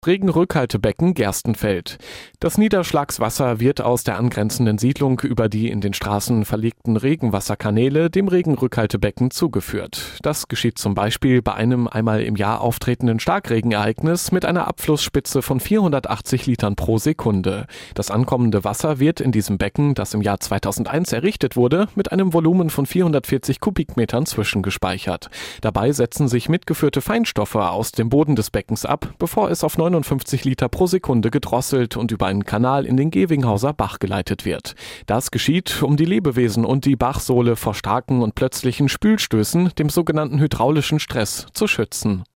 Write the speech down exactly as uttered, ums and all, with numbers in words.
Regenrückhaltebecken Gerstenfeld. Das Niederschlagswasser wird aus der angrenzenden Siedlung über die in den Straßen verlegten Regenwasserkanäle dem Regenrückhaltebecken zugeführt. Das geschieht zum Beispiel bei einem einmal im Jahr auftretenden Starkregenereignis mit einer Abflussspitze von vierhundertachtzig Litern pro Sekunde. Das ankommende Wasser wird in diesem Becken, das im Jahr zweitausendeins errichtet wurde, mit einem Volumen von vierhundertvierzig Kubikmetern zwischengespeichert. Dabei setzen sich mitgeführte Feinstoffe aus dem Boden des Beckens ab, bevor es auf neunundfünfzig Liter pro Sekunde gedrosselt und über einen Kanal in den Gevinghauser Bach geleitet wird. Das geschieht, um die Lebewesen und die Bachsohle vor starken und plötzlichen Spülstößen, dem sogenannten hydraulischen Stress, zu schützen.